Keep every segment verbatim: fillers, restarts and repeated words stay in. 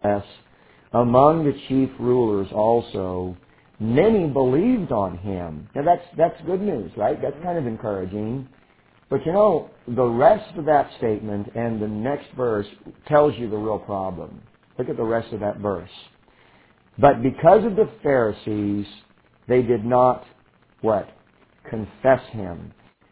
nevertheless, among the chief rulers also, many believed on him. Now that's that's good news, right? That's kind of encouraging. But you know, the rest of that statement and the next verse tells you the real problem. Look at the rest of that verse. But because of the Pharisees, they did not, what? Confess him,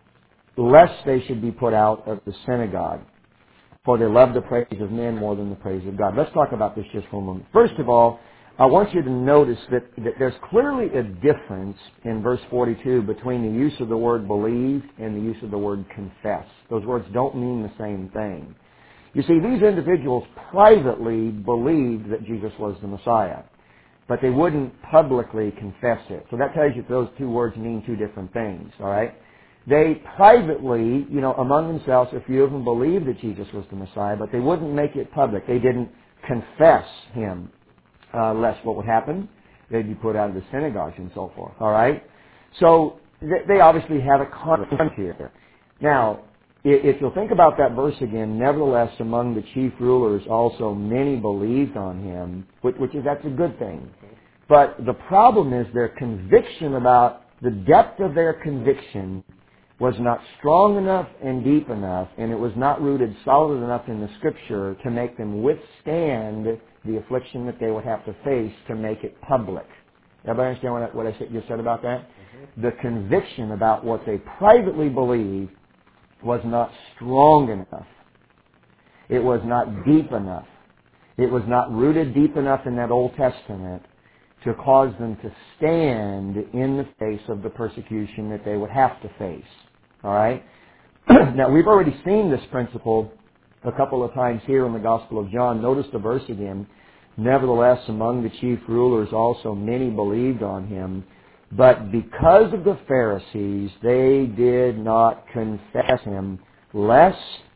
lest they should be put out of the synagogue. For they love the praise of men more than the praise of God. Let's talk about this just for a moment. First of all, I want you to notice that, that there's clearly a difference in verse forty-two between the use of the word believe and the use of the word confess. Those words don't mean the same thing. You see, these individuals privately believed that Jesus was the Messiah, but they wouldn't publicly confess it. So that tells you that those two words mean two different things, all right? They privately, you know, among themselves, a few of them believed that Jesus was the Messiah, but they wouldn't make it public. They didn't confess him, uh, lest what would happen? They'd be put out of the synagogues and so forth, all right? So th- they obviously have a conflict here. Now, if you'll think about that verse again, nevertheless, among the chief rulers also many believed on him, which, which is, that's a good thing. But the problem is their conviction about the depth of their conviction was not strong enough and deep enough, and it was not rooted solid enough in the Scripture to make them withstand the affliction that they would have to face to make it public. Everybody understand what I, what I said, just said about that? Mm-hmm. The conviction about what they privately believed was not strong enough. It was not deep enough. It was not rooted deep enough in that Old Testament to cause them to stand in the face of the persecution that they would have to face. All right? Now, we've already seen this principle a couple of times here in the Gospel of John. Notice the verse again. Nevertheless, among the chief rulers also many believed on him, but because of the Pharisees, they did not confess him, lest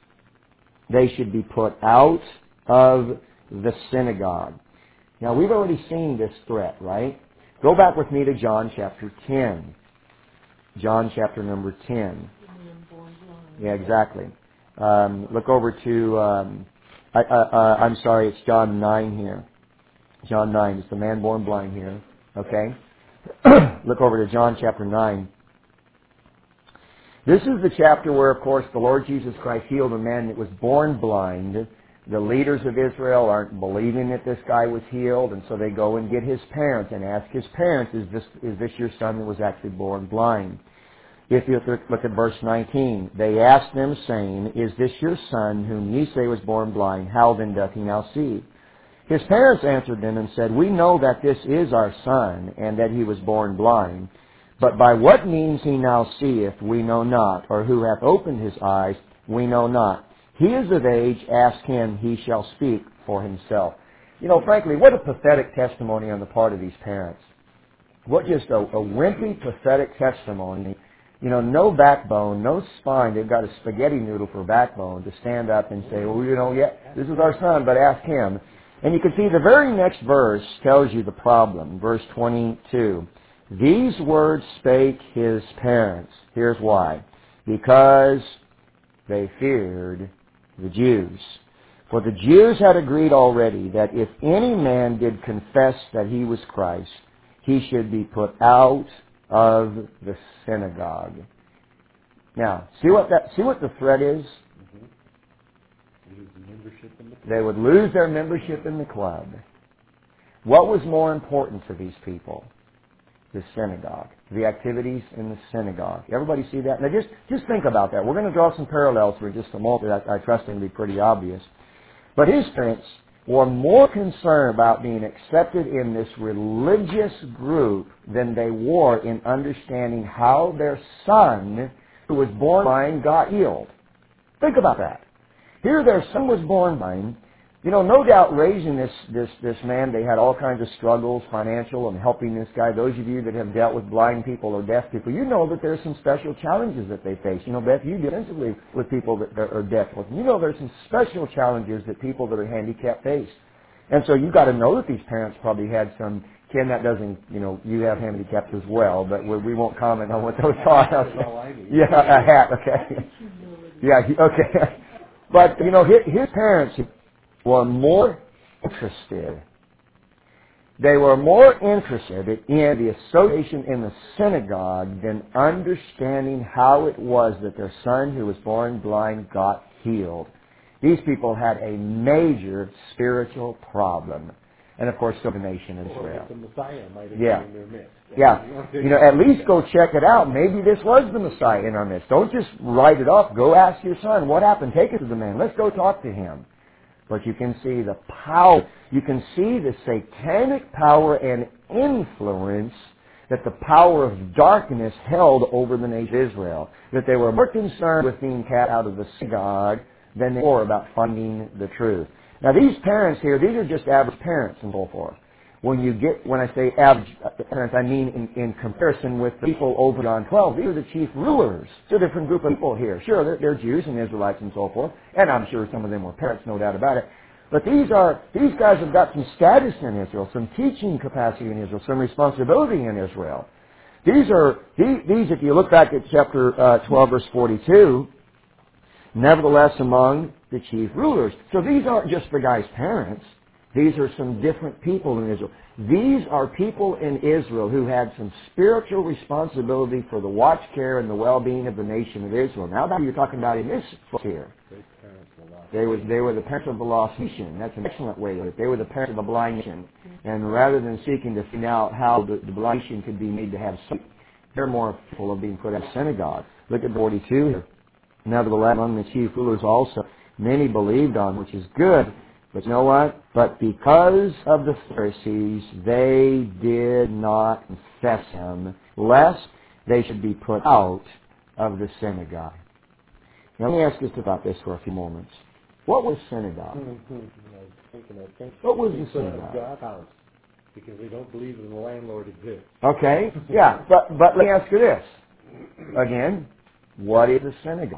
they should be put out of the synagogue. Now, we've already seen this threat, right? Go back with me to John chapter ten. John chapter number ten. Yeah, exactly. Um, look over to, um, I, uh, uh, I'm sorry, it's John nine here. John nine. It's the man born blind here. Okay? Look over to John chapter nine. This is the chapter where, of course, the Lord Jesus Christ healed a man that was born blind. The leaders of Israel aren't believing that this guy was healed, and so they go and get his parents and ask his parents, is this, is this your son that was actually born blind? If you look at verse nineteen, they asked them, saying, is this your son whom ye say was born blind? How then doth he now see? His parents answered them and said, we know that this is our son, and that he was born blind. But by what means he now seeth, we know not, or who hath opened his eyes, we know not. He is of age, ask him, he shall speak for himself. You know, frankly, what a pathetic testimony on the part of these parents. What just a, a wimpy, pathetic testimony. You know, no backbone, no spine. They've got a spaghetti noodle for a backbone to stand up and say, well, you know, yeah, this is our son, but ask him. And you can see the very next verse tells you the problem. Verse twenty-two. These words spake his parents. Here's why. Because they feared the Jews. For the Jews had agreed already that if any man did confess that he was Christ, he should be put out of the synagogue. Now, see what that see what the threat is? They would lose their membership in the club. What was more important to these people? The synagogue. The activities in the synagogue. Everybody see that? Now just, just think about that. We're going to draw some parallels for just a moment. I, I trust them to be pretty obvious. But his parents were more concerned about being accepted in this religious group than they were in understanding how their son, who was born blind, got healed. Think about that. Here their son was born blind. You know, no doubt raising this, this, this man, they had all kinds of struggles, financial and helping this guy. Those of you that have dealt with blind people or deaf people, you know that there's some special challenges that they face. You know, Beth, you deal extensively with people that are deaf. You know there's some special challenges that people that are handicapped face. And so you've got to know that these parents probably had some, Ken, that doesn't, you know, you have handicaps as well, but we, we won't comment on what those are. Yeah, a hat, okay. Yeah, okay. But, you know, his, his parents were more interested. They were more interested in the association in the synagogue than understanding how it was that their son who was born blind got healed. These people had a major spiritual problem. And of course, so the nation of Israel. The Messiah might have Yeah. been in their midst. Yeah. You know, at least go check it out. Maybe this was the Messiah in our midst. Don't just write it off. Go ask your son, what happened? Take it to the man. Let's go talk to him. But you can see the power, you can see the satanic power and influence that the power of darkness held over the nation of Israel. That they were more concerned with being cast out of the synagogue than they were about finding the truth. Now these parents here, these are just average parents and so forth. When you get, when I say average parents, I mean in, in comparison with the people over John twelve. These are the chief rulers. It's a different group of people here. Sure, they're, they're Jews and Israelites and so forth, and I'm sure some of them were parents, no doubt about it. But these are, these guys have got some status in Israel, some teaching capacity in Israel, some responsibility in Israel. These are, these, these if you look back at chapter uh, twelve, verse forty-two, nevertheless among the chief rulers. So these aren't just the guy's parents. These are some different people in Israel. These are people in Israel who had some spiritual responsibility for the watch, care, and the well-being of the nation of Israel. Now that you're talking about in this book here. They were, they were the parents of the lost nation. That's an excellent way to put it. They were the parents of the blind nation. And rather than seeking to find out how the, the blind nation could be made to have sight, they're more full of being put in a synagogue. Look at forty-two here. Nevertheless, among the chief rulers also, many believed on, which is good. But you know what? But because of the Pharisees, they did not confess him, lest they should be put out of the synagogue. Now, let me ask us about this for a few moments. What was synagogue? What was the synagogue? God's house, because they don't believe that the landlord exists. Okay, yeah, but but let me ask you this again: what is a synagogue?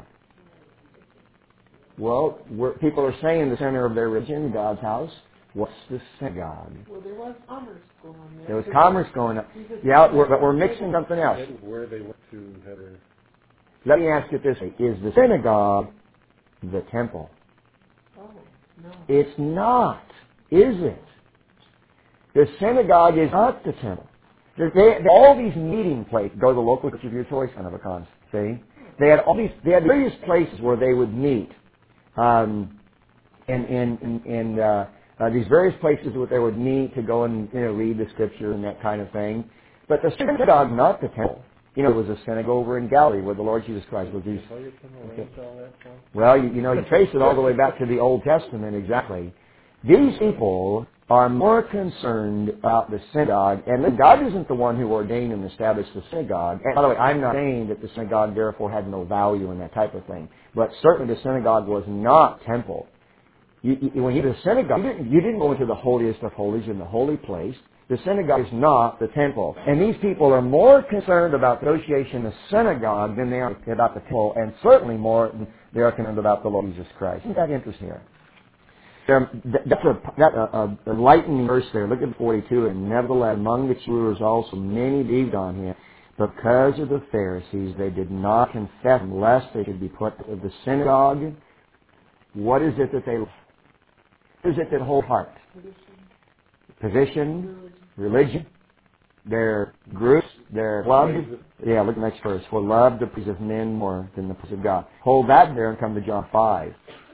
Well, we're, people are saying the center of their religion, God's house. What's the synagogue? Well, there was commerce going on there. There was commerce going on. Yeah, we're, but we're mixing something else. That is where they went to have a... Let me ask it this way. Is the synagogue the temple? Oh, no. It's not, is it? The synagogue is not the temple. They, they, all these meeting places, go to the local church of your choice kind of a con, see? They had all these, they had various places where they would meet. Um, and and, and, and uh, uh, these various places where they would meet to go and, you know, read the scripture and that kind of thing. But the synagogue, not the temple. You know, there was a synagogue over in Galilee where the Lord Jesus Christ was used. Okay. Well, you, you know, you trace it all the way back to the Old Testament, exactly. These people are more concerned about the synagogue, and God isn't the one who ordained and established the synagogue. And by the way, I'm not saying that the synagogue therefore had no value and that type of thing, but certainly the synagogue was not temple. You, you, when you did a synagogue, you didn't, you didn't go into the holiest of holies in the holy place. The synagogue is not the temple. And these people are more concerned about the association of synagogue than they are about the temple, and certainly more than they are concerned about the Lord Jesus Christ. Isn't that interesting here? There, that's a, that, a, a enlightening verse there. Look at forty-two. And nevertheless, among the Jews rulers also many believed on him. Because of the Pharisees, they did not confess him, lest they should be put of the synagogue. What is it that they what is it that hold heart? Position, religion, their groups, their club. Yeah, look at the next verse. For love the praise of men more than the praise of God. Hold that there and come to John five.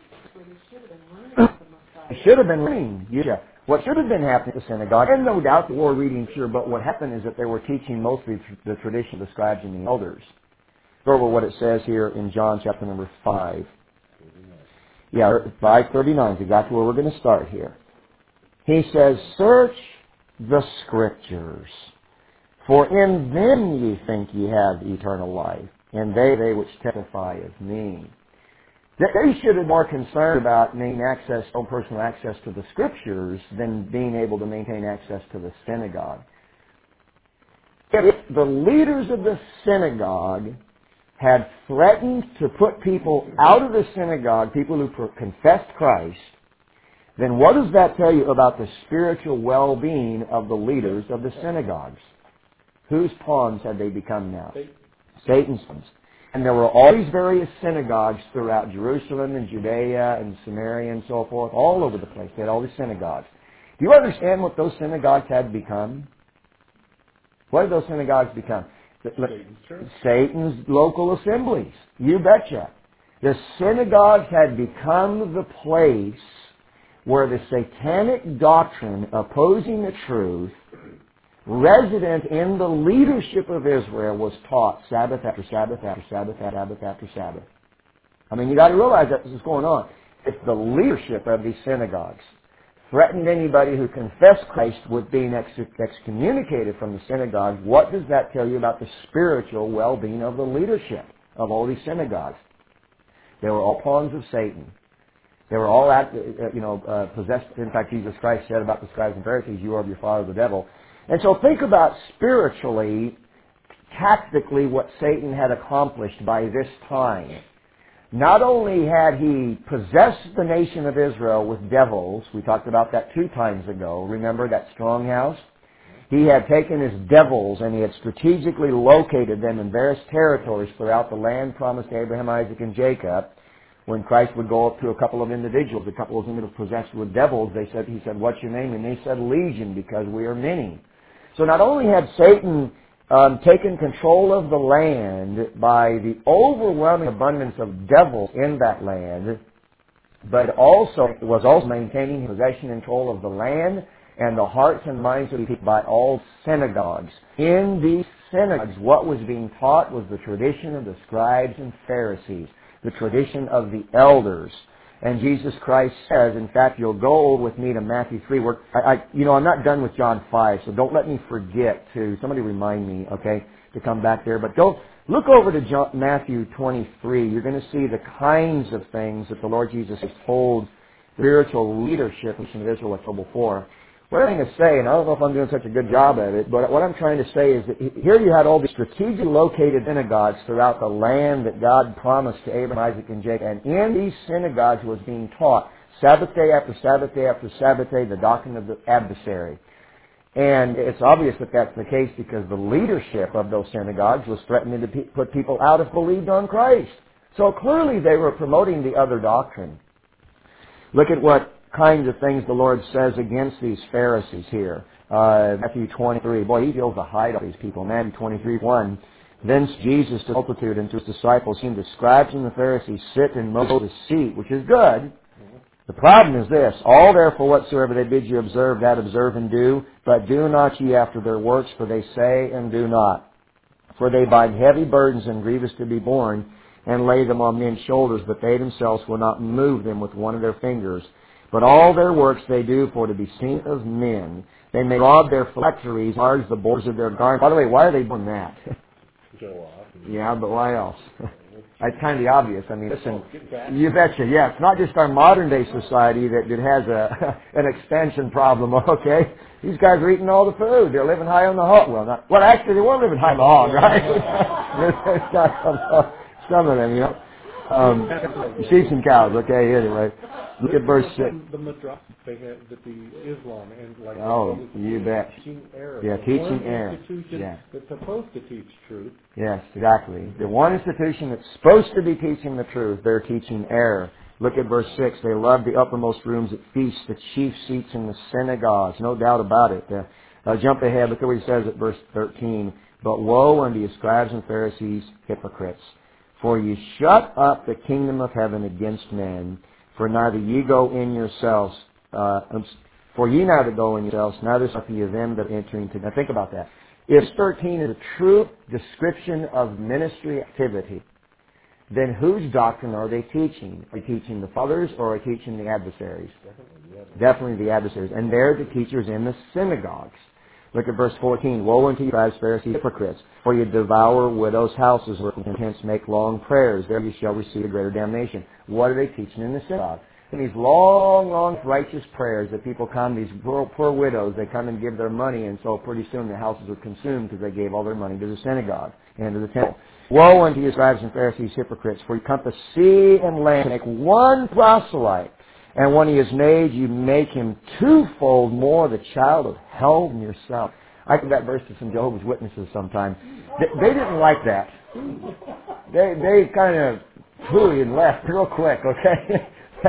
It should have been reading. Yeah. What should have been happening at the synagogue, and no doubt they were reading, sure, but what happened is that they were teaching mostly the tradition of the scribes and the elders. Go over what it says here in John chapter number five. Yeah, five thirty-nine is exactly where we're going to start here. He says, search the Scriptures, for in them ye think ye have eternal life, and they, they which testify of me. They should have been more concerned about maintaining access, own personal access to the Scriptures than being able to maintain access to the synagogue. If the leaders of the synagogue had threatened to put people out of the synagogue, people who confessed Christ, then what does that tell you about the spiritual well-being of the leaders of the synagogues? Whose pawns had they become now? Satan's pawns. And there were all these various synagogues throughout Jerusalem and Judea and Samaria and so forth, all over the place. They had all these synagogues. Do you understand what those synagogues had become? What did those synagogues become? Satan's church. Satan's local assemblies. You betcha. The synagogues had become the place where the satanic doctrine opposing the truth, resident in the leadership of Israel, was taught Sabbath after Sabbath after Sabbath after Sabbath after Sabbath. I mean, you got to realize that this is going on. It's the leadership of these synagogues threatened anybody who confessed Christ with being ex- excommunicated from the synagogue. What does that tell you about the spiritual well-being of the leadership of all these synagogues? They were all pawns of Satan. They were all, at, you know, uh, possessed. In fact, Jesus Christ said about the scribes and Pharisees, "You are of your father the devil." And so think about spiritually, tactically, what Satan had accomplished by this time. Not only had he possessed the nation of Israel with devils, we talked about that two times ago, remember that strong house? He had taken his devils and he had strategically located them in various territories throughout the land promised to Abraham, Isaac, and Jacob. When Christ would go up to a couple of individuals, a couple of them that were possessed with devils, they said, he said, "What's your name?" And they said, "Legion, because we are many." So not only had Satan um, taken control of the land by the overwhelming abundance of devils in that land, but also was also maintaining possession and control of the land and the hearts and minds of the people by all synagogues. In these synagogues, what was being taught was the tradition of the scribes and Pharisees, the tradition of the elders. And Jesus Christ says, in fact, you'll go over with me to Matthew three. Where I, I, you know, I'm not done with John five, so don't let me forget to, somebody remind me, okay, to come back there. But go, look over to John, Matthew twenty-three. You're going to see the kinds of things that the Lord Jesus has told spiritual leadership in Israel like before. What I'm going to say, and I don't know if I'm doing such a good job at it, but what I'm trying to say is that here you had all these strategically located synagogues throughout the land that God promised to Abraham, Isaac, and Jacob. And in these synagogues was being taught Sabbath day after Sabbath day after Sabbath day the doctrine of the adversary. And it's obvious that that's the case because the leadership of those synagogues was threatening to pe- put people out if believed on Christ. So clearly they were promoting the other doctrine. Look at what kinds of things the Lord says against these Pharisees here. Uh, Matthew twenty-three. Boy, he feels the height of these people. Matthew twenty-three, one. Thence Jesus to the multitude and to his disciples, seeing the scribes and the Pharisees sit in Moses' seat, which is good. The problem is this: all therefore whatsoever they bid you observe, that observe and do, but do not ye after their works, for they say and do not. For they bind heavy burdens and grievous to be borne, and lay them on men's shoulders, but they themselves will not move them with one of their fingers. But all their works they do for to be seen of men. They may rob their phylacteries, enlarge the borders of their garments. By the way, why are they doing that? Show off. Yeah, but why else? That's kind of the obvious. I mean, listen, you betcha. Yeah, it's not just our modern day society that, that has a an expansion problem. Okay, these guys are eating all the food. They're living high on the hog. Well, not well. Actually, they were living high on the hog, right? some, some of them, you know. Um, sheep and cows. Okay, anyway. Look at verse six. The madrasa they have that the Islam and like oh, you bet. Teaching error. Yeah, teaching error. Institution yeah. that's supposed to teach truth. Yes, exactly. The one institution that's supposed to be teaching the truth, they're teaching error. Look at verse six. They love the uppermost rooms at feasts, the chief seats in the synagogues. No doubt about it. Uh, uh, jump ahead. Look at what he says at verse thirteen. But woe unto you, scribes and Pharisees, hypocrites! For ye shut up the kingdom of heaven against men. For neither ye go in yourselves, uh, for ye neither go in yourselves, neither suffer ye them that enter into. Now think about that. If thirteen is a true description of ministry activity, then whose doctrine are they teaching? Are they teaching the fathers or are they teaching the adversaries? Definitely the adversaries. Definitely the adversaries. And they're the teachers in the synagogues. Look at verse fourteen. Woe unto you, scribes, Pharisees, hypocrites! For you devour widows' houses, where you hence make long prayers. There you shall receive a greater damnation. What are they teaching in the synagogue? And these long, long, righteous prayers that people come, these poor, poor widows, they come and give their money, and so pretty soon their houses are consumed because they gave all their money to the synagogue and to the temple. Woe unto you, scribes and Pharisees, hypocrites! For you compass sea and land to make one proselyte. And when he is made, you make him twofold more the child of hell than yourself. I give that verse to some Jehovah's Witnesses sometime. They, they didn't like that. They they kind of flew and left real quick, okay?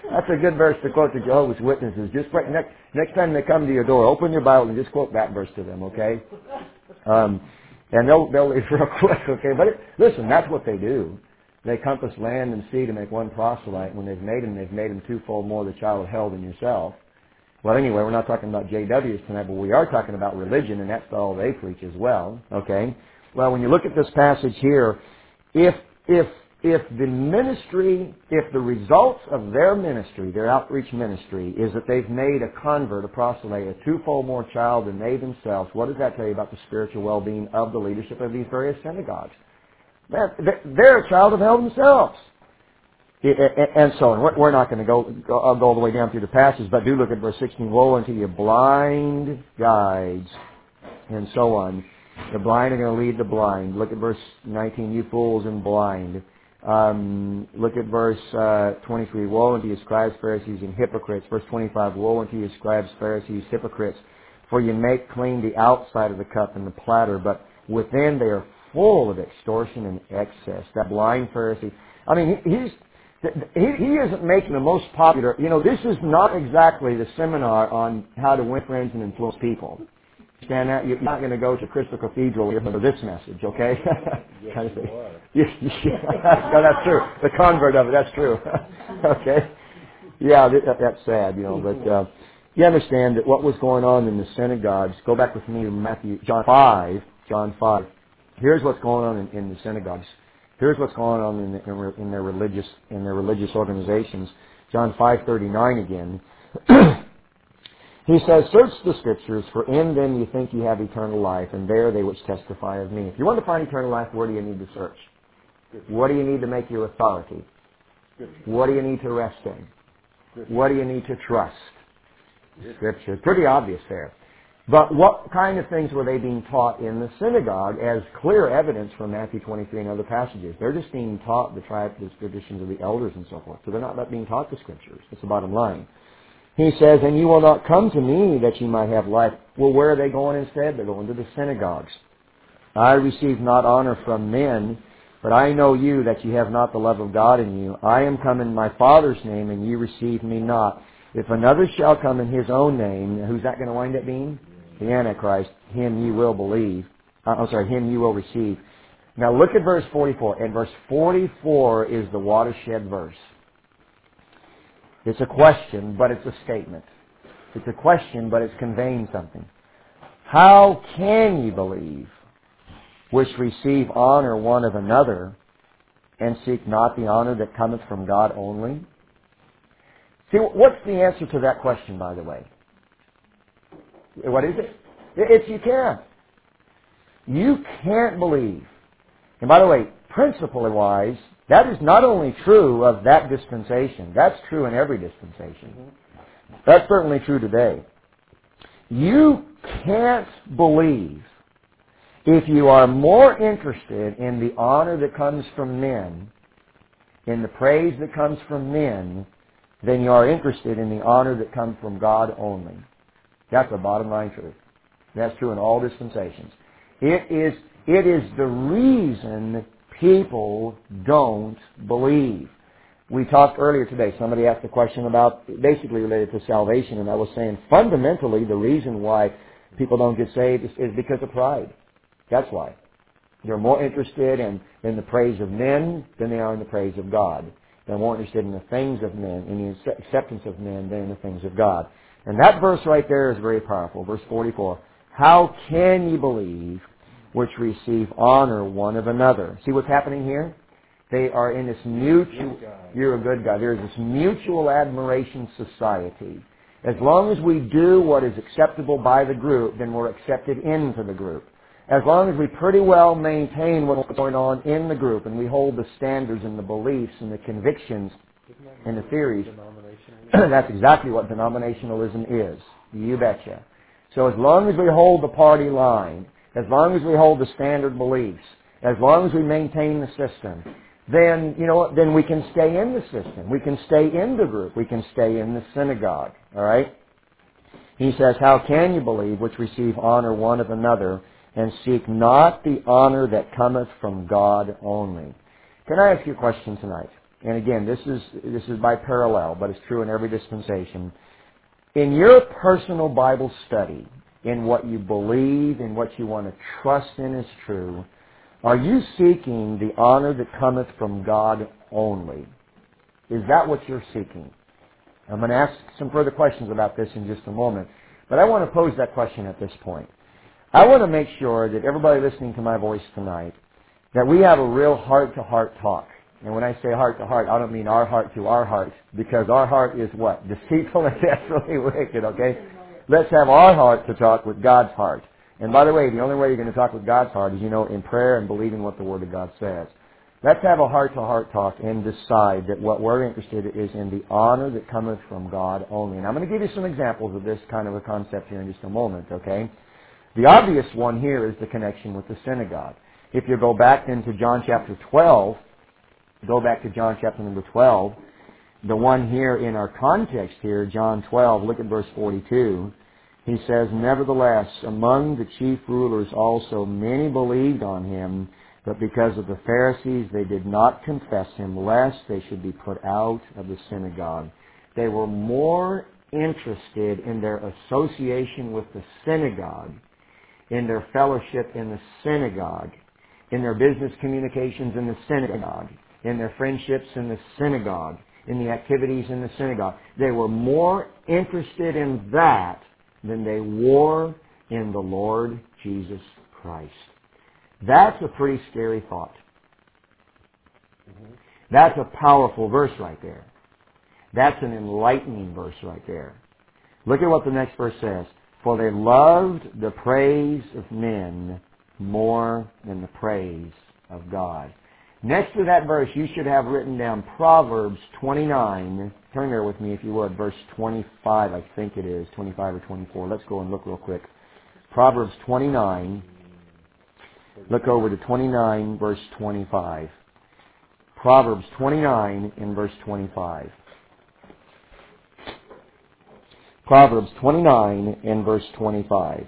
That's a good verse to quote to Jehovah's Witnesses. Just right, next next time they come to your door, open your Bible and just quote that verse to them, okay? Um, and they'll they'll leave real quick, okay? But it, listen, that's what they do. They compass land and sea to make one proselyte. When they've made him, they've made him twofold more the child of hell than yourself. Well, anyway, we're not talking about J Ws tonight, but we are talking about religion, and that's all they preach as well, okay? Well, when you look at this passage here, if if if the ministry, if the results of their ministry, their outreach ministry, is that they've made a convert, a proselyte, a twofold more child than they themselves, what does that tell you about the spiritual well-being of the leadership of these various synagogues? They're, they're a child of hell themselves. And so on. We're not going to go, go I'll go all the way down through the passage, but do look at verse sixteen. Woe unto you blind guides, and so on. The blind are going to lead the blind. Look at verse nineteen. You fools and blind. Um, look at verse uh, twenty-three. Woe unto you, scribes, Pharisees, and hypocrites. Verse twenty-five. Woe unto you, scribes, Pharisees, hypocrites, for you make clean the outside of the cup and the platter, but within they are full of extortion and excess. That blind Pharisee. I mean, he, he's He, he isn't making the most popular. You know, this is not exactly the seminar on how to win friends and influence people. Understand that? You're not going to go to Crystal Cathedral here for this message, okay? Yes, kind of you thing. are. Yeah, no, that's true. The convert of it, that's true. Okay? Yeah, that, that's sad, you know, but uh, you understand that what was going on in the synagogues, go back with me to Matthew, John five, John five. Here's what's going on in, in the synagogues. Here's what's going on in, the, in their religious in their religious organizations. John five thirty-nine again. He says, "Search the Scriptures, for in them you think you have eternal life, and there they which testify of me." If you want to find eternal life, where do you need to search? What do you need to make your authority? What do you need to rest in? What do you need to trust? Scripture. Pretty obvious there. But what kind of things were they being taught in the synagogue as clear evidence from Matthew twenty-three and other passages? They're just being taught the, tri- the traditions of the elders and so forth. So they're not being taught the Scriptures. That's the bottom line. He says, "And you will not come to me that you might have life." Well, where are they going instead? They're going to the synagogues. "I receive not honor from men, but I know you that you have not the love of God in you. I am come in my Father's name, and you receive me not. If another shall come in his own name," who's that going to wind up being? The Antichrist. "Him you will believe." Uh, I'm sorry, him you will receive. Now look at verse forty-four. And verse forty-four is the watershed verse. It's a question, but it's a statement. It's a question, but it's conveying something. "How can ye believe, which receive honor one of another, and seek not the honor that cometh from God only?" See, what's the answer to that question, by the way? What is it? It's you can't. You can't believe. And by the way, principally wise, that is not only true of that dispensation. That's true in every dispensation. That's certainly true today. You can't believe if you are more interested in the honor that comes from men, in the praise that comes from men, than you are interested in the honor that comes from God only. That's the bottom line truth. That's true in all dispensations. It is, it is the reason people don't believe. We talked earlier today, somebody asked a question about, basically related to salvation, and I was saying fundamentally the reason why people don't get saved is, is because of pride. That's why. They're more interested in, in the praise of men than they are in the praise of God. They're more interested in the things of men, in the acceptance of men than in the things of God. And that verse right there is very powerful. Verse forty-four. "How can ye believe which receive honor one of another?" See what's happening here? They are in this mutual, you're a good guy. There's this mutual admiration society. As long as we do what is acceptable by the group, then we're accepted into the group. As long as we pretty well maintain what's going on in the group and we hold the standards and the beliefs and the convictions and the theories, that's exactly what denominationalism is. You betcha. So as long as we hold the party line, as long as we hold the standard beliefs, as long as we maintain the system, then, you know what, then we can stay in the system. We can stay in the group. We can stay in the synagogue. All right? He says, "How can you believe which receive honor one of another, and seek not the honor that cometh from God only?" Can I ask you a question tonight? and again, this is this is by parallel, but it's true in every dispensation. In your personal Bible study, in what you believe, in what you want to trust in as true, are you seeking the honor that cometh from God only? Is that what you're seeking? I'm going to ask some further questions about this in just a moment, but I want to pose that question at this point. I want to make sure that everybody listening to my voice tonight, that we have a real heart-to-heart talk. And when I say heart-to-heart, I don't mean our heart to our heart, because our heart is what? Deceitful and desperately wicked, okay? Let's have our heart to talk with God's heart. And by the way, the only way you're going to talk with God's heart is, you know, in prayer and believing what the Word of God says. Let's have a heart-to-heart talk and decide that what we're interested in is in the honor that cometh from God only. And I'm going to give you some examples of this kind of a concept here in just a moment, okay? The obvious one here is the connection with the synagogue. If you go back into John chapter twelve, go back to John chapter number twelve, the one here in our context here, John twelve, look at verse forty-two. He says, "Nevertheless, among the chief rulers also many believed on him, but because of the Pharisees they did not confess him, lest they should be put out of the synagogue." They were more interested in their association with the synagogue, in their fellowship in the synagogue, in their business communications in the synagogue, in their friendships in the synagogue, in the activities in the synagogue. They were more interested in that than they were in the Lord Jesus Christ. That's a pretty scary thought. That's a powerful verse right there. That's an enlightening verse right there. Look at what the next verse says. "For they loved the praise of men more than the praise of God." Next to that verse, you should have written down Proverbs twenty-nine. Turn there with me if you would. Verse twenty-five, I think it is. twenty-five or twenty-four. Let's go and look real quick. Proverbs twenty-nine. Look over to twenty-nine, verse twenty-five. Proverbs twenty-nine in verse twenty-five. Proverbs twenty-nine in verse twenty-five.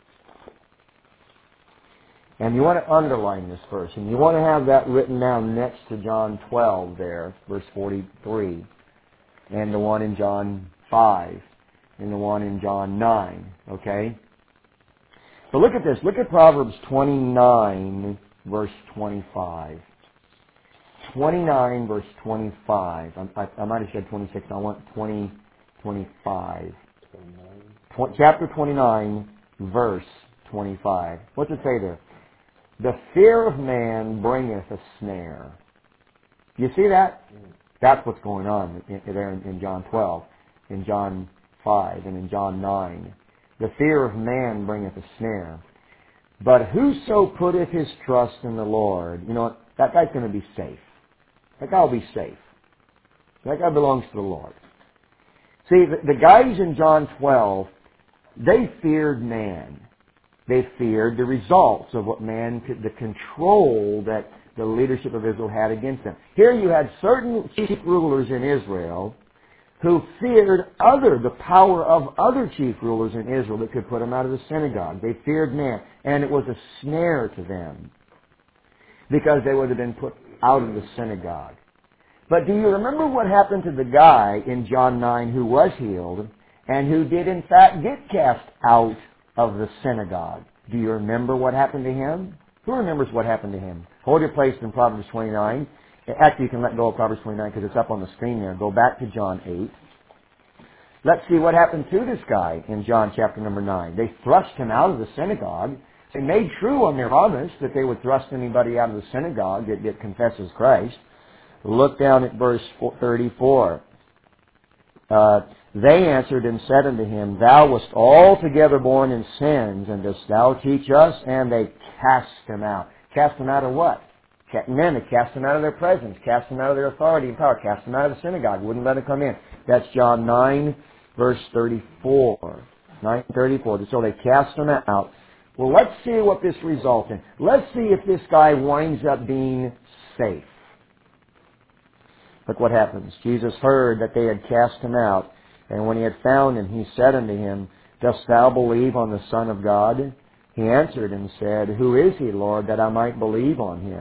And you want to underline this verse, and you want to have that written down next to John twelve there, verse forty-three, and the one in John five, and the one in John nine, okay? So look at this. Look at Proverbs twenty-nine, verse twenty-five. twenty-nine, verse twenty-five. I, I, I might have said twenty-six. I want twenty, twenty-five. Tw- chapter twenty-nine, verse twenty-five. What's it say there? "The fear of man bringeth a snare." You see that? That's what's going on in, there in, in John twelve, in John five, and in John nine. "The fear of man bringeth a snare. But whoso putteth his trust in the Lord," you know what? That guy's going to be safe. That guy will be safe. That guy belongs to the Lord. See, the, the guys in John twelve, they feared man. They feared the results of what man could, the control that the leadership of Israel had against them. Here you had certain chief rulers in Israel who feared other, the power of other chief rulers in Israel that could put them out of the synagogue. They feared man, and it was a snare to them because they would have been put out of the synagogue. But do you remember what happened to the guy in John nine who was healed and who did in fact get cast out of the synagogue? Do you remember what happened to him? Who remembers what happened to him? Hold your place in Proverbs twenty-nine. Actually, you can let go of Proverbs twenty-nine because it's up on the screen there. Go back to John eight. Let's see what happened to this guy in John chapter number nine. They thrust him out of the synagogue. They made true on their promise that they would thrust anybody out of the synagogue that, that confesses Christ. Look down at verse thirty-four. Uh, "They answered and said unto him, Thou wast altogether born in sins, and dost thou teach us? And they cast him out." Cast him out of what? And then they cast him out of their presence, cast him out of their authority and power, cast him out of the synagogue, wouldn't let him come in. That's John nine, verse thirty-four. nine thirty-four. So they cast him out. Well, let's see what this results in. Let's see if this guy winds up being safe. Look what happens. Jesus heard that they had cast him out, and when he had found him, he said unto him, Dost thou believe on the Son of God? He answered and said, Who is he, Lord, that I might believe on him?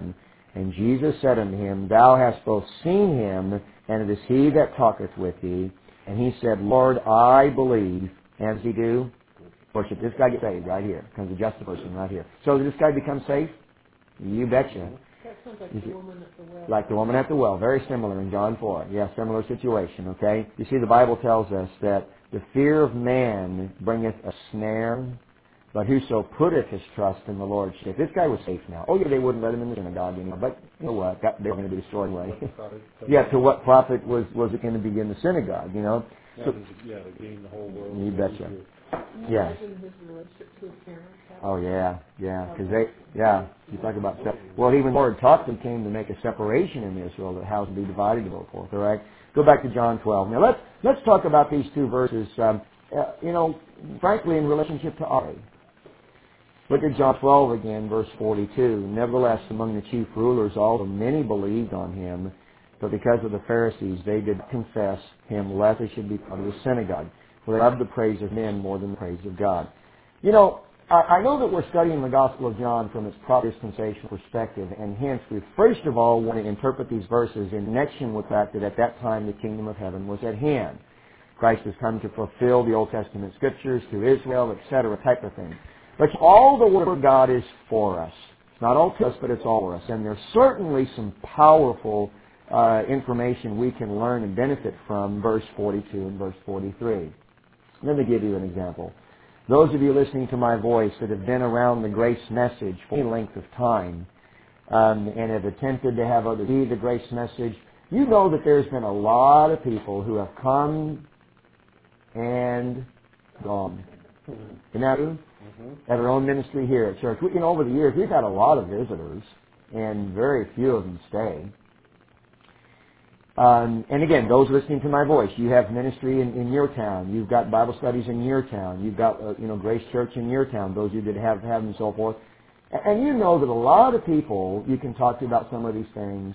And Jesus said unto him, Thou hast both seen him, and it is he that talketh with thee. And he said, Lord, I believe. And does he do? Worship. This guy gets saved right here. Comes a just person right here. So does this guy become safe? You betcha. That sounds like the woman at the well. Like the woman at the well. Very similar in John four. Yeah, similar situation, okay? You see, the Bible tells us that the fear of man bringeth a snare, but whoso putteth his trust in the Lord shall. This guy was safe now. Oh, yeah, they wouldn't let him in the synagogue anymore. But you know what? That, they were going to be destroyed anyway. Yeah, to what profit was, was it going to be in the synagogue, you know? Yeah, So, to, yeah, to gain the whole world. you betcha. Can you Yeah. imagine his relationship to his parents? Oh, yeah, yeah, because they, yeah, you talk about, se- well, even the Lord taught them came to make a separation in Israel, that how to be divided and so forth, all right? Go back to John twelve. Now, let's, let's talk about these two verses, um, uh, you know, frankly, in relationship to our. Look at John twelve again, verse forty-two. Nevertheless, among the chief rulers also many believed on him, but because of the Pharisees they did confess him, lest they should be part of the synagogue. For they loved the praise of men more than the praise of God. You know, I, I know that we're studying the Gospel of John from its proper dispensational perspective, and hence we first of all want to interpret these verses in connection with the fact that at that time the kingdom of heaven was at hand. Christ has come to fulfill the Old Testament scriptures to Israel, et cetera, type of thing. But all the Word of God is for us. It's not all to us, but it's all for us. And there's certainly some powerful uh, information we can learn and benefit from verse forty-two and verse forty-three. Let me give you an example. Those of you listening to my voice that have been around the grace message for any length of time um, and have attempted to have others see the grace message, you know that there's been a lot of people who have come and gone. Isn't that true? Mm-hmm. At our own ministry here at church. We, you know, over the years, we've had a lot of visitors, and very few of them stay. Um, and again, those listening to my voice, you have ministry in, in your town. You've got Bible studies in your town. You've got, uh, you know, Grace Church in your town, those of you that have, have them and so forth. And, and you know that a lot of people you can talk to about some of these things,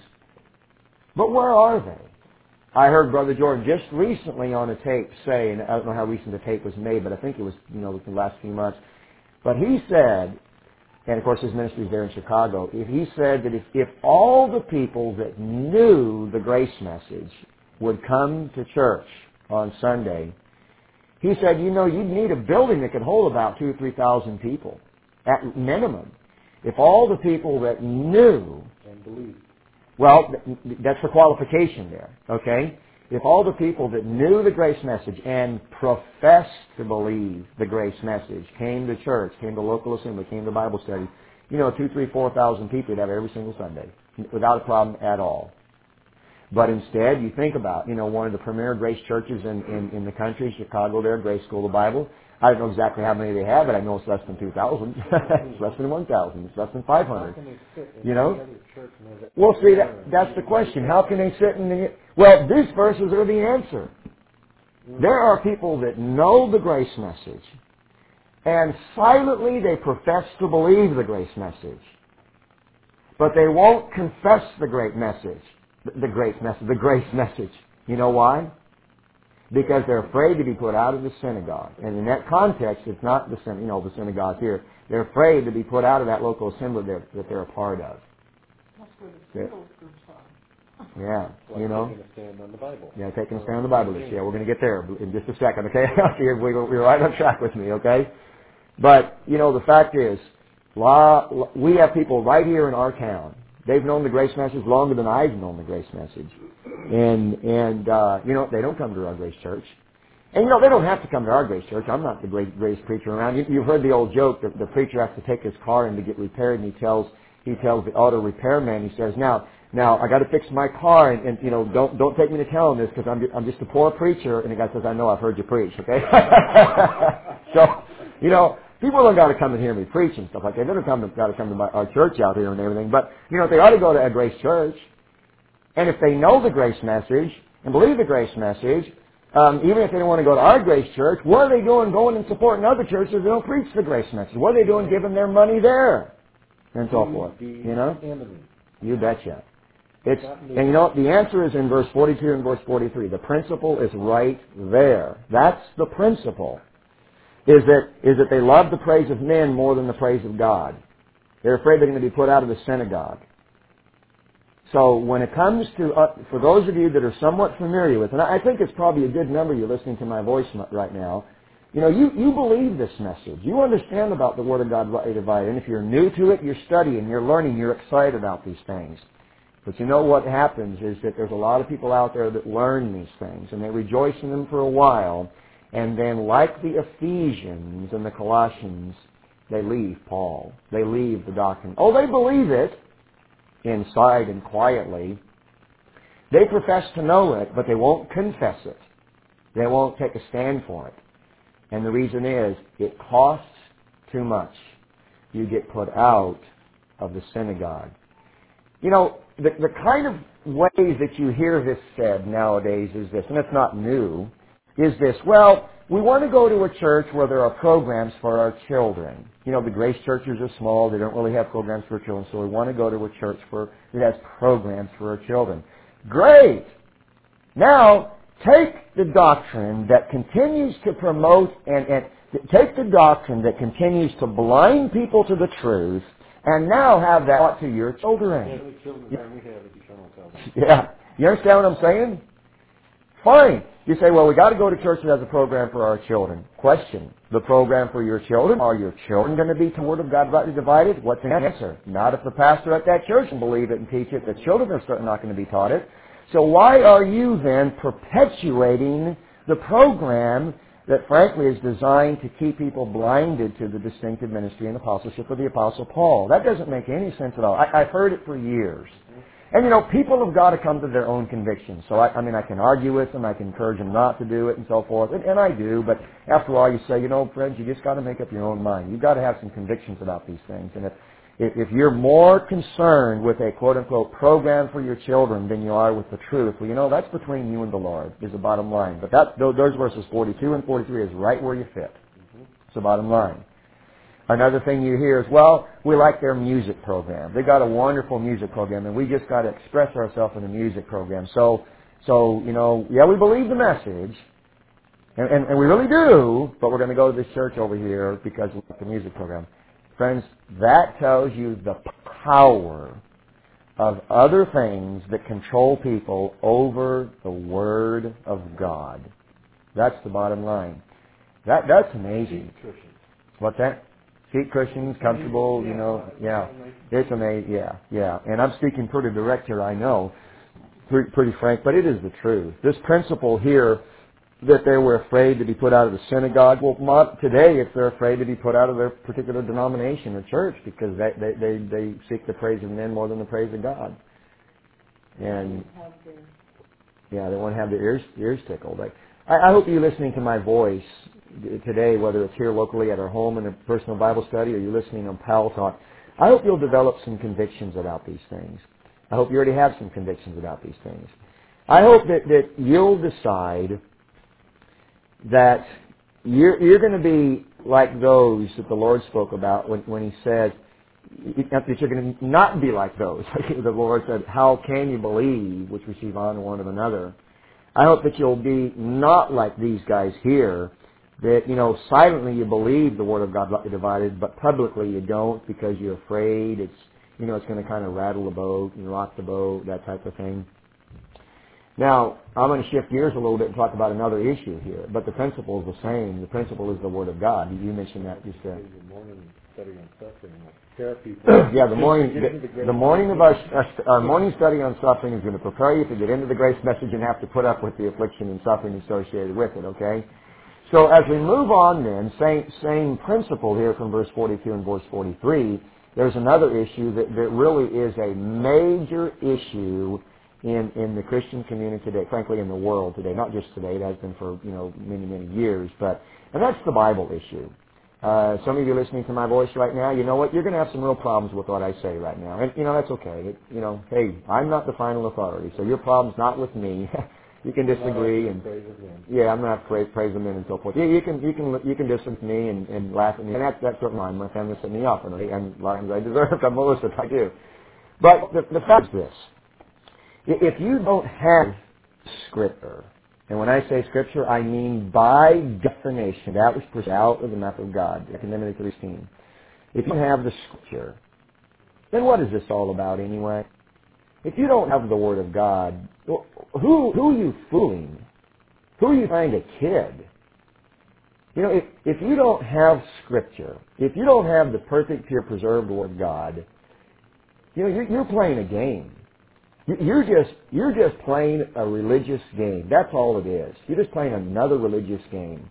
but where are they? I heard Brother Jordan just recently on a tape say, and I don't know how recent the tape was made, but I think it was, you know, within the last few months, but he said, and of course his ministry is there in Chicago, if he said that if, if all the people that knew the grace message would come to church on Sunday, he said, you know, you'd need a building that could hold about two or three thousand people, at minimum. If all the people that knew And believe. well, that's the qualification there, okay? If all the people that knew the grace message and professed to believe the grace message came to church, came to local assembly, came to Bible study, you know, two, three, four thousand people you'd have every single Sunday without a problem at all. But instead, you think about, you know, one of the premier grace churches in, in, in the country, Chicago there, Grace School of the Bible. I don't know exactly how many they have, but I know it's less than two thousand. It's less than one thousand. It's less than five hundred. You know? Well, see, that, that's the question. How can they sit in the... Well, these verses are the answer. There are people that know the grace message, and silently they profess to believe the grace message. But they won't confess the great message. The, the great message. The grace message. You know why? Because they're afraid to be put out of the synagogue. And in that context, it's not the, you know, the synagogue here. They're afraid to be put out of that local assembly that, that they're a part of. That's where the singles groups are. Yeah, Like you know. taking a stand on the Bible. Yeah, taking a stand on the Bible. Yeah, we're going to get there in just a second, okay? You're, you're right on track with me, okay? But, you know, the fact is, la, we have people right here in our town. They've known the grace message longer than I've known the grace message. And, and uh, you know, they don't come to our grace church. And, you know, they don't have to come to our grace church. I'm not the great grace preacher around. You, you've heard the old joke that the preacher has to take his car in to get repaired, and he tells he tells the auto repairman, he says, now, now, I got to fix my car, and, and, you know, don't don't take me to tell him this because I'm, I'm just a poor preacher. And the guy says, I know, I've heard you preach, okay? So, you know, people don't got to come and hear me preach and stuff like that. They don't come to, got to come to my, our church out here and everything. But, you know, they ought to go to a grace church. And if they know the grace message and believe the grace message, um, even if they don't want to go to our grace church, what are they doing going and supporting other churches that don't preach the grace message? What are they doing giving their money there? And so forth. You know? You betcha. It's, and you know, the answer is in verse forty-two and verse forty-three. The principle is right there. That's the principle. Is that, is that they love the praise of men more than the praise of God. They're afraid they're going to be put out of the synagogue. So when it comes to, uh, for those of you that are somewhat familiar with, and I think it's probably a good number you're listening to my voice right now, you know, you, you believe this message. You understand about the Word of God rightly divided. And if you're new to it, you're studying, you're learning, you're excited about these things. But you know what happens is that there's a lot of people out there that learn these things, and they rejoice in them for a while, and then like the Ephesians and the Colossians, they leave Paul. They leave the doctrine. Oh, they believe it inside and quietly. They profess to know it, but they won't confess it. They won't take a stand for it. And the reason is, it costs too much. You get put out of the synagogue. You know, the, the kind of ways that you hear this said nowadays is this, and it's not new, is this, well, we want to go to a church where there are programs for our children. You know, the Grace churches are small, they don't really have programs for children, so we want to go to a church for that has programs for our children. Great! Now, take the doctrine that continues to promote and, and take the doctrine that continues to blind people to the truth, and now have that taught to your children. Yeah, the children yeah. we have is eternal salvation. Yeah. You understand what I'm saying? Fine. You say, well, we got to go to church that has a program for our children. Question. The program for your children, are your children going to be the Word of God rightly divided? What's the answer? Not if the pastor at that church can believe it and teach it. The children are certainly not going to be taught it. So why are you then perpetuating the program that frankly is designed to keep people blinded to the distinctive ministry and apostleship of the Apostle Paul? That doesn't make any sense at all. I, I've heard it for years. And you know, people have got to come to their own convictions. So I, I mean, I can argue with them, I can encourage them not to do it and so forth, and, and I do, but after a while you say, you know, friends, you just got to make up your own mind. You've got to have some convictions about these things. And if If, if you're more concerned with a quote-unquote program for your children than you are with the truth, well, you know, that's between you and the Lord, is the bottom line. But that, those verses forty-two and forty-three is right where you fit. It's the bottom line. Another thing you hear is, well, we like their music program. They've got a wonderful music program, and we just got to express ourselves in the music program. So, so you know, yeah, we believe the message, and, and, and we really do, but we're going to go to this church over here because we like the music program. Friends, that tells you the power of other things that control people over the Word of God. That's the bottom line. That That's amazing. What's that? Seat cushions, comfortable, you know, yeah. It's amazing, yeah, yeah. And I'm speaking pretty direct here, I know, pretty, pretty frank, but it is the truth. This principle here, that they were afraid to be put out of the synagogue. Well, not today, if they're afraid to be put out of their particular denomination or church because they they, they, they seek the praise of men more than the praise of God. And yeah, they want to have their ears ears tickled. I, I hope you're listening to my voice today, whether it's here locally at our home in a personal Bible study or you're listening on Pal Talk. I hope you'll develop some convictions about these things. I hope you already have some convictions about these things. I hope that, that you'll decide that you're, you're going to be like those that the Lord spoke about when, when He said that you're going to not be like those. The Lord said, how can you believe which receive honor one of another? I hope that you'll be not like these guys here, that, you know, silently you believe the Word of God rightly divided, but publicly you don't because you're afraid it's, you know, it's going to kind of rattle the boat and rock the boat, that type of thing. Now, I'm going to shift gears a little bit and talk about another issue here, but the principle is the same. The principle is the Word of God. You mentioned that just there. The morning study on suffering, therapy. Yeah, the morning, the, the morning of our, our morning study on suffering is going to prepare you to get into the grace message and have to put up with the affliction and suffering associated with it, okay? So as we move on then, same, same principle here from verse forty-two and verse forty-three, there's another issue that, that really is a major issue in, in the Christian community today, frankly in the world today, not just today, it has been for, you know, many, many years, but, and that's the Bible issue. Uh, some of you listening to my voice right now, you know what, you're going to have some real problems with what I say right now, and, you know, that's okay. It, you know, hey, I'm not the final authority, so your problem's not with me. You can disagree, and yeah, I'm not praise, praise them in and so forth. Yeah, you can you can you can disagree with me and, and laugh at me, and that's that's what mine. My family set me up, and, and as I deserve, I'm Melissa, like you. But the, the fact is this: if you don't have Scripture, and when I say Scripture, I mean by definition that which proceeds out of the mouth of God, Timothy three sixteen. If you don't have the Scripture, then what is this all about anyway? if you don't have the Word of God, who who are you fooling? Who are you trying to kid? You know, if, if you don't have Scripture, if you don't have the perfect, pure, preserved Word of God, you know, you're, you're playing a game. You're just you're just playing a religious game. That's all it is. You're just playing another religious game.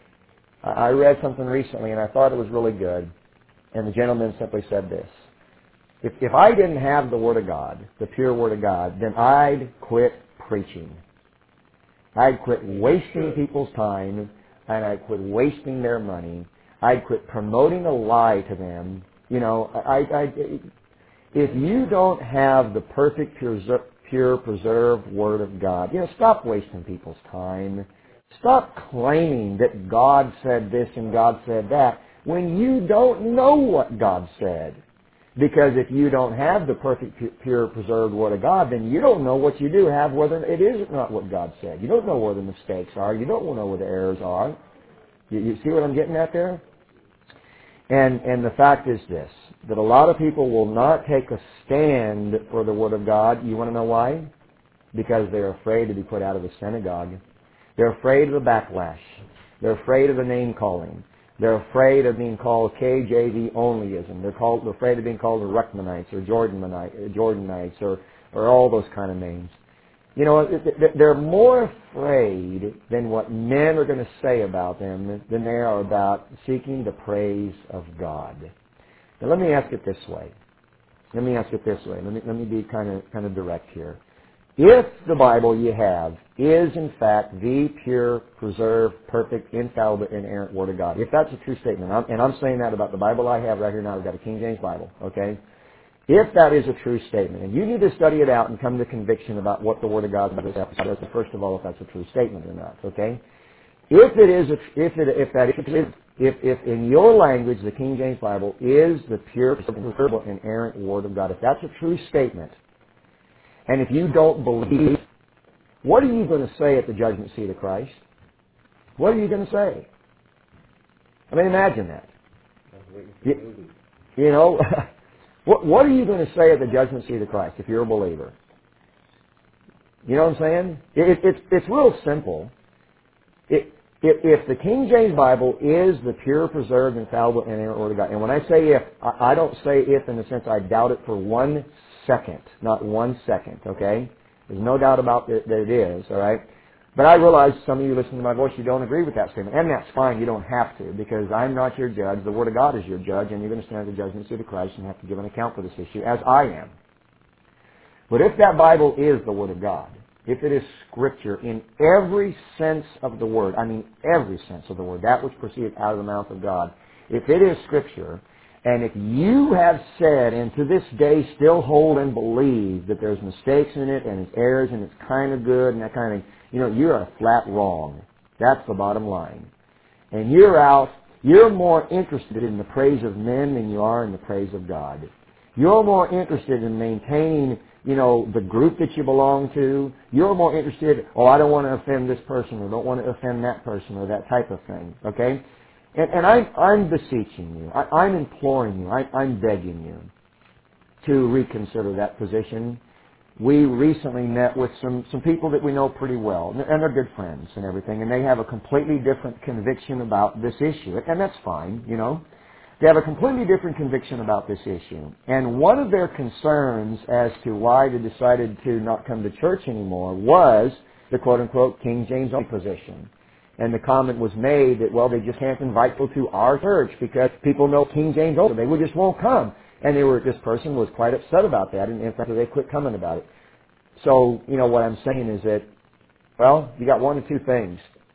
I read something recently, and I thought it was really good. And the gentleman simply said this: If, if I didn't have the Word of God, the pure Word of God, then I'd quit preaching. I'd quit wasting people's time, and I'd quit wasting their money. I'd quit promoting a lie to them. You know, I, I, if you don't have the perfect, pure, pure, preserved Word of God, you know, stop wasting people's time. Stop claiming that God said this and God said that when you don't know what God said. Because if you don't have the perfect, pure, preserved Word of God, then you don't know what you do have, whether it is not what God said. You don't know where the mistakes are. You don't know where the errors are. You, you see what I'm getting at there? And and the fact is this, that a lot of people will not take a stand for the Word of God. You want to know why? Because they're afraid to be put out of the synagogue. They're afraid of the backlash. They're afraid of the name calling. They're afraid of being called K J V onlyism. They're called they're afraid of being called the Ruckmanites or Jordanites, Jordanites or, or all those kind of names. You know, they're more afraid than what men are going to say about them than they are about seeking the praise of God. Now let me ask it this way. Let me ask it this way. Let me let me be kind of kind of direct here. If the Bible you have is in fact the pure, preserved, perfect, infallible, inerrant Word of God, if that's a true statement, I'm, and I'm saying that about the Bible I have right here now, I've got a King James Bible, okay? If that is a true statement, and you need to study it out and come to conviction about what the Word of God is, first of all, if that's a true statement or not, okay? If it is, a, if it, if that is, if, if in your language the King James Bible is the pure, preserved, inerrant Word of God, if that's a true statement, and if you don't believe, what are you going to say at the judgment seat of Christ? What are you going to say? I mean, imagine that. You, you know, what what are you going to say at the judgment seat of Christ if you're a believer? You know what I'm saying? It, it, it's it's real simple. It, if, if the King James Bible is the pure, preserved, infallible, and inerrant Word of God, and when I say if, I, I don't say if in the sense I doubt it for one second, not one second, okay? There's no doubt about that, that it is, all right? But I realize some of you listening to my voice, you don't agree with that statement, and that's fine. You don't have to, because I'm not your judge. The Word of God is your judge, and you're going to stand at the judgment seat of Christ and have to give an account for this issue, as I am. But if that Bible is the Word of God, if it is Scripture in every sense of the word, I mean every sense of the word, that which proceeds out of the mouth of God, if it is Scripture, and if you have said, and to this day still hold and believe that there's mistakes in it, and it's errors, and it's kind of good, and that kind of thing, you know, you're a flat wrong. That's the bottom line. And you're out, you're more interested in the praise of men than you are in the praise of God. You're more interested in maintaining, you know, the group that you belong to. You're more interested, oh, I don't want to offend this person, or don't want to offend that person, or that type of thing, okay? And, and I'm, I'm beseeching you, I, I'm imploring you, I, I'm begging you to reconsider that position. We recently met with some, some people that we know pretty well, and they're good friends and everything, and they have a completely different conviction about this issue, and that's fine, you know. They have a completely different conviction about this issue. And one of their concerns as to why they decided to not come to church anymore was the quote-unquote King James only position. And the comment was made that, well, they just can't invite people to our church because people know King James only. They just won't come. And they were, this person was quite upset about that, and in fact, they quit coming about it. So, you know, what I'm saying is that, well, you got one of two things.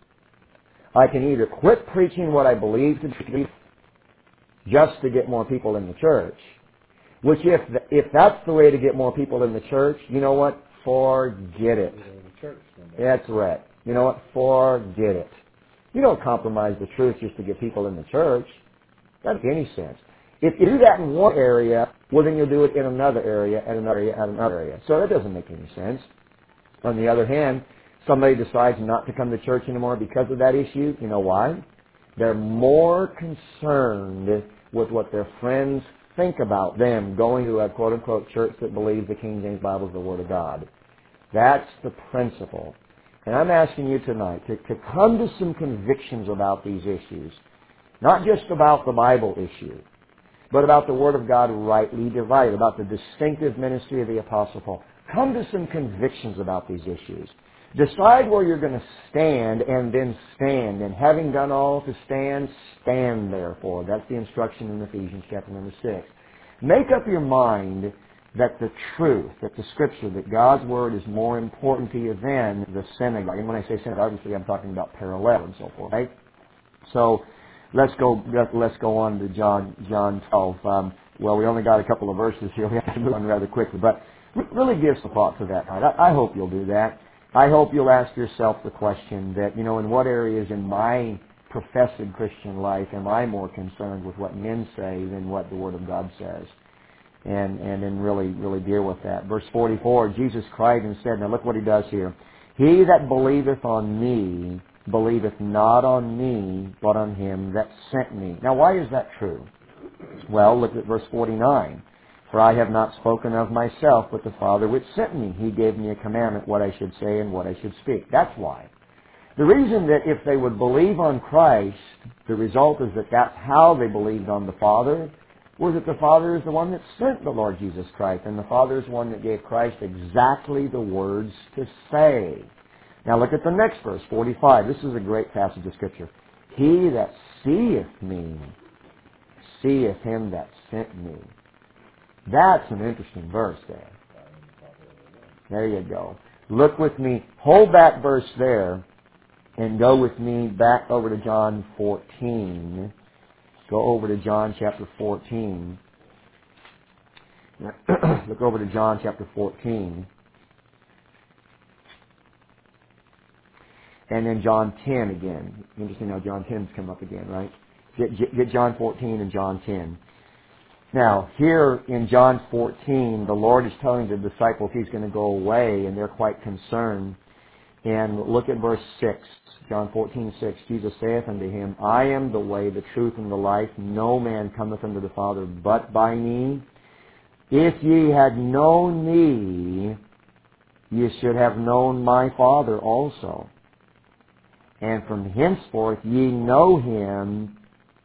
I can either quit preaching what I believe to be just to get more people in the church, which if if that's the way to get more people in the church, you know what? Forget it. That's right. You know what? Forget it. You don't compromise the truth just to get people in the church. That doesn't make any sense. If you do that in one area, well, then you'll do it in another area, and another area, and another area. So that doesn't make any sense. On the other hand, somebody decides not to come to church anymore because of that issue. You know why? They're more concerned with what their friends think about them going to a quote-unquote church that believes the King James Bible is the Word of God. That's the principle. And I'm asking you tonight to, to come to some convictions about these issues. Not just about the Bible issue, but about the Word of God rightly divided, about the distinctive ministry of the Apostle Paul. Come to some convictions about these issues. Decide where you're going to stand and then stand. And having done all to stand, stand therefore. That's the instruction in Ephesians chapter number six. Make up your mind that the truth, that the Scripture, that God's Word is more important to you than the synagogue. And when I say synagogue, obviously I'm talking about parallel and so forth, right? So let's go let's go on to John John twelve. Um, well, we only got a couple of verses here. We have to move on rather quickly. But really give some thought to that. I, I hope you'll do that. I hope you'll ask yourself the question that, you know, in what areas in my professed Christian life am I more concerned with what men say than what the Word of God says? And and then really, really deal with that. Verse forty-four, Jesus cried and said, now look what he does here. He that believeth on me believeth not on me, but on him that sent me. Now why is that true? Well, look at verse forty-nine. For I have not spoken of myself, but the Father which sent me. He gave me a commandment what I should say and what I should speak. That's why. The reason that if they would believe on Christ, the result is that that's how they believed on the Father, was that the Father is the one that sent the Lord Jesus Christ, and the Father is one that gave Christ exactly the words to say. Now look at the next verse, forty-five. This is a great passage of Scripture. He that seeth me, seeth him that sent me. That's an interesting verse there. There you go. Look with me. Hold that verse there and go with me back over to John fourteen. Go over to John chapter fourteen. Look over to John chapter fourteen. And then John ten again. Interesting how John ten's come up again, right? Get, get John fourteen and John ten. Now, here in John fourteen, the Lord is telling the disciples He's going to go away, and they're quite concerned. And look at verse six, John fourteen, six. Jesus saith unto him, I am the way, the truth, and the life. No man cometh unto the Father but by me. If ye had known me, ye should have known my Father also. And from henceforth ye know him,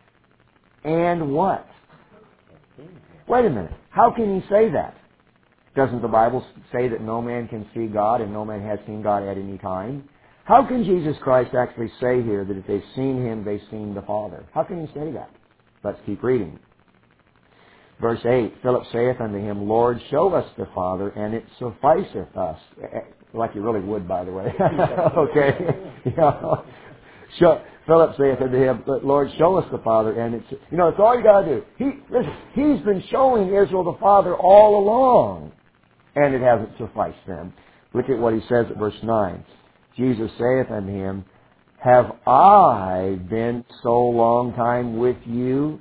and what? Wait a minute. How can he say that? Doesn't the Bible say that no man can see God and no man has seen God at any time? How can Jesus Christ actually say here that if they've seen Him, they've seen the Father? How can He say that? Let's keep reading. Verse eight, Philip saith unto Him, Lord, show us the Father, and it sufficeth us. Like you really would, by the way. Okay? Yeah. Show, Philip saith unto Him, Lord, show us the Father, and it's, you know, it's all you got to do. He, listen, He's been showing Israel the Father all along, and it hasn't sufficed them. Look at what He says at verse nine. Jesus saith unto him, Have I been so long time with you,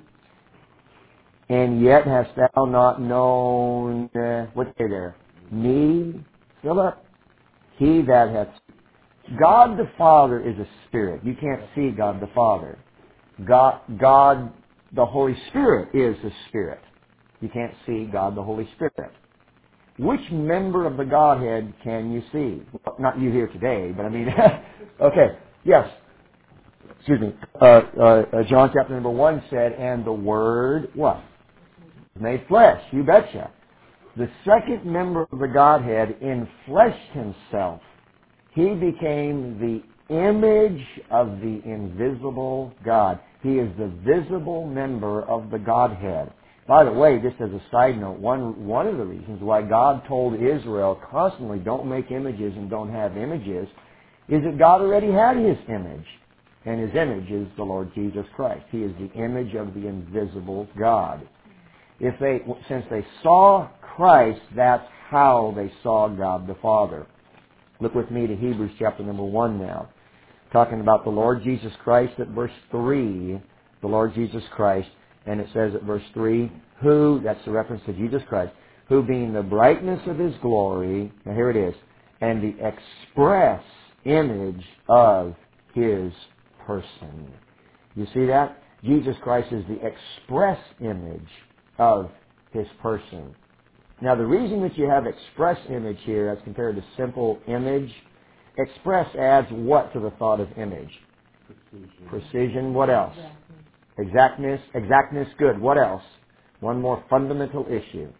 and yet hast thou not known, uh, what's there? Me, Philip? He that hath... God the Father is a spirit. You can't see God the Father. God, God the Holy Spirit is a spirit. You can't see God the Holy Spirit. Which member of the Godhead can you see? Well, not you here today, but I mean... okay, yes. Excuse me. Uh, uh, uh, John chapter number one said, And the Word, what? Made flesh. You betcha. The second member of the Godhead infleshed Himself. He became the image of the invisible God. He is the visible member of the Godhead. By the way, just as a side note, one, one of the reasons why God told Israel constantly, don't make images and don't have images, is that God already had His image. And His image is the Lord Jesus Christ. He is the image of the invisible God. If they, since they saw Christ, that's how they saw God the Father. Look with me to Hebrews chapter number one now. Talking about the Lord Jesus Christ at verse three. The Lord Jesus Christ. And it says at verse three, who, that's the reference to Jesus Christ, who being the brightness of His glory, now here it is, and the express image of His person. You see that? Jesus Christ is the express image of His person. Now, the reason that you have express image here as compared to simple image, express adds what to the thought of image? Precision. Precision. What else? Exactness. Exactness, good. What else? One more fundamental issue.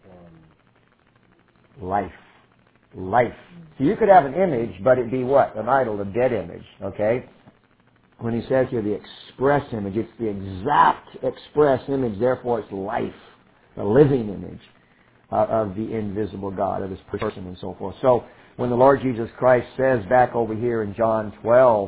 Um, Life. Life. So you could have an image, but it'd be what? An idol, a dead image. Okay? When he says here the express image, it's the exact express image, therefore it's life, the living image uh, of the invisible God, of His person and so forth. So when the Lord Jesus Christ says back over here in John twelve,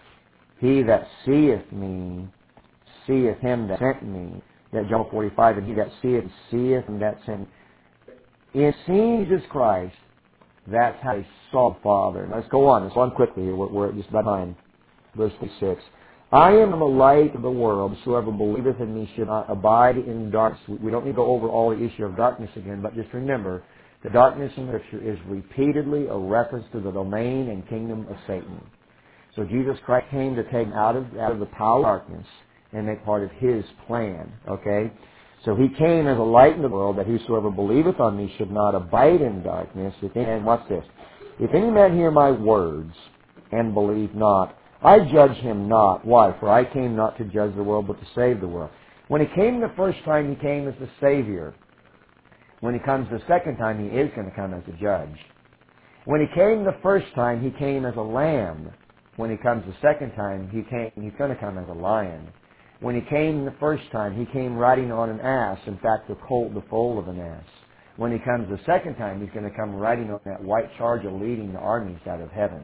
He that seeth me, seeth Him that sent me, that John forty-five, and he that seeth, seeth Him that sent me. In seeing Jesus Christ, that's how they saw the Father. Let's go on. Let's go on quickly here. We're, we're just about time. Verse six. I am the light of the world. Whosoever believeth in me should not abide in darkness. We don't need to go over all the issue of darkness again, but just remember, the darkness in Scripture is repeatedly a reference to the domain and kingdom of Satan. So Jesus Christ came to take out of, out of the power of darkness and make part of His plan. Okay? So He came as a light in the world, that whosoever believeth on me should not abide in darkness. If any, and what's this? If any man hear my words and believe not, I judge him not. Why? For I came not to judge the world, but to save the world. When He came the first time, He came as the Savior. When He comes the second time, He is going to come as a judge. When He came the first time, He came as a lamb. When He comes the second time, He came, He's going to come as a lion. When He came the first time, He came riding on an ass. In fact, the colt, the foal of an ass. When He comes the second time, He's going to come riding on that white charger leading the armies out of heaven.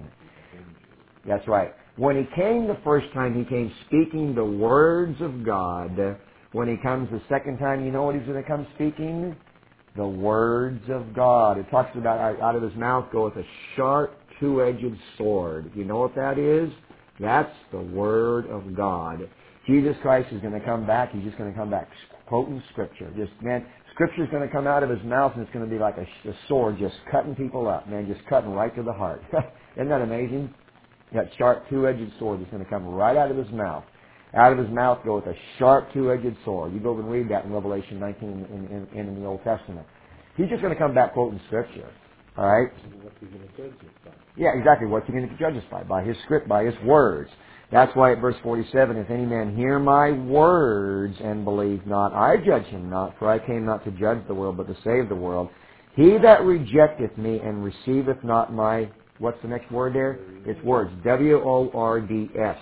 That's right. When He came the first time, He came speaking the words of God. When He comes the second time, you know what He's going to come speaking? The words of God. It talks about out of His mouth goeth a sharp, two-edged sword. You know what that is? That's the Word of God. Jesus Christ is going to come back. He's just going to come back quoting Scripture. Just, man, Scripture's going to come out of His mouth, and it's going to be like a, a sword just cutting people up, man, just cutting right to the heart. Isn't that amazing? That sharp two-edged sword is going to come right out of His mouth. Out of His mouth goeth a sharp two-edged sword. You go and read that in Revelation nineteen in, in, in the Old Testament. He's just going to come back quoting Scripture. All right? What's He going to judge us by? Yeah, exactly. What's He going to judge us by? By His script, by His words. That's why at verse forty-seven, if any man hear my words and believe not, I judge him not, for I came not to judge the world, but to save the world. He that rejecteth me and receiveth not my, what's the next word there? It's words. W O R D S.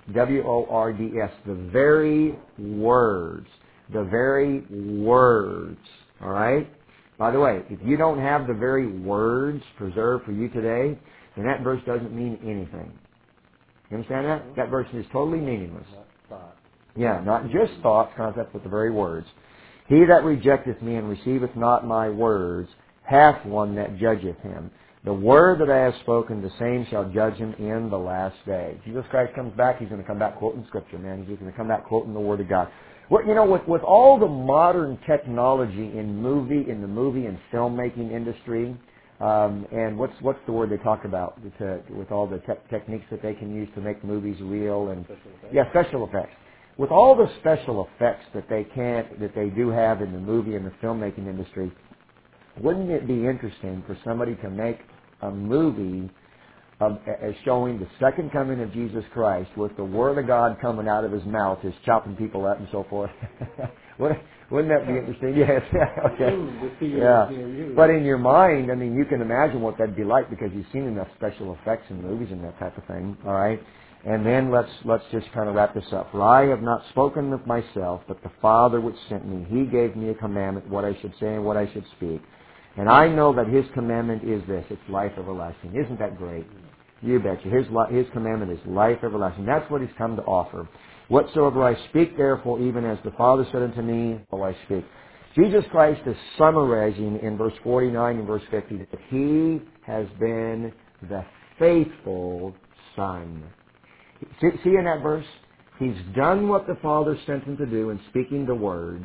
W O R D S. The very words. The very words. All right? By the way, if you don't have the very words preserved for you today, then that verse doesn't mean anything. You understand that? That verse is totally meaningless. Not thought. Yeah, not just thoughts, concepts, but the very words. He that rejecteth me and receiveth not my words hath one that judgeth him. The word that I have spoken, the same shall judge him in the last day. Jesus Christ comes back, He's going to come back quoting Scripture, man. He's going to come back quoting the Word of God. Well, you know, with, with all the modern technology in movie, in the movie and filmmaking industry, um, and what's what's the word they talk about to, with all the te- techniques that they can use to make movies real and Special effects. yeah, special effects. With all the special effects that they can that they do have in the movie and the filmmaking industry, wouldn't it be interesting for somebody to make a movie of, as showing the second coming of Jesus Christ with the Word of God coming out of His mouth, His chopping people up and so forth? Wouldn't that be interesting? Yes. Okay. Yeah. But in your mind, I mean, you can imagine what that'd be like because you've seen enough special effects in movies and that type of thing. All right. And then let's let's just kind of wrap this up. For I have not spoken of myself, but the Father which sent me, He gave me a commandment, what I should say and what I should speak. And I know that His commandment is this, it's life everlasting. Isn't that great? You betcha. His, His commandment is life everlasting. That's what He's come to offer. Whatsoever I speak, therefore, even as the Father said unto me, will I speak. Jesus Christ is summarizing in verse forty-nine and verse fifty that He has been the faithful Son. See, see in that verse? He's done what the Father sent Him to do in speaking the words.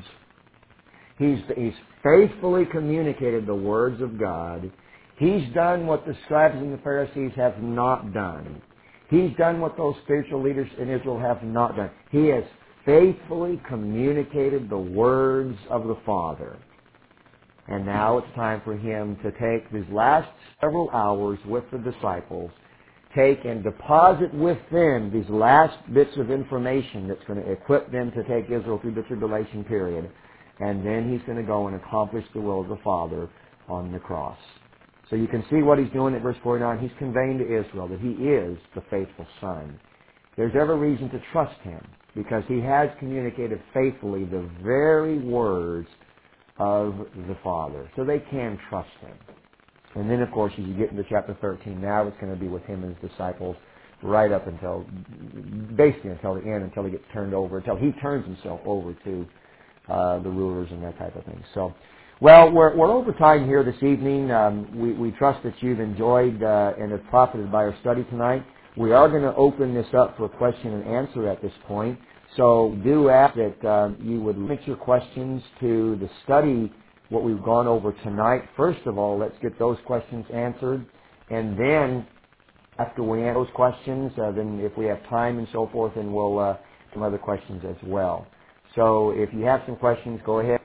He's, he's faithfully communicated the words of God. He's done what the scribes and the Pharisees have not done. He's done what those spiritual leaders in Israel have not done. He has faithfully communicated the words of the Father. And now it's time for Him to take these last several hours with the disciples, take and deposit with them these last bits of information that's going to equip them to take Israel through the tribulation period. And then He's going to go and accomplish the will of the Father on the cross. So you can see what He's doing at verse forty-nine. He's conveying to Israel that He is the faithful Son. There's every reason to trust Him because He has communicated faithfully the very words of the Father. So they can trust Him. And then, of course, as you get into chapter thirteen, now it's going to be with Him and His disciples right up until, basically until the end, until He gets turned over, until He turns Himself over to uh, the rulers and that type of thing. So, well, we're, we're over time here this evening. Um, we, we trust that you've enjoyed uh, and have profited by our study tonight. We are going to open this up for question and answer at this point. So do ask that uh, you would limit your questions to the study, what we've gone over tonight. First of all, let's get those questions answered. And then, after we answer those questions, uh, then if we have time and so forth, then we'll uh, some other questions as well. So if you have some questions, go ahead.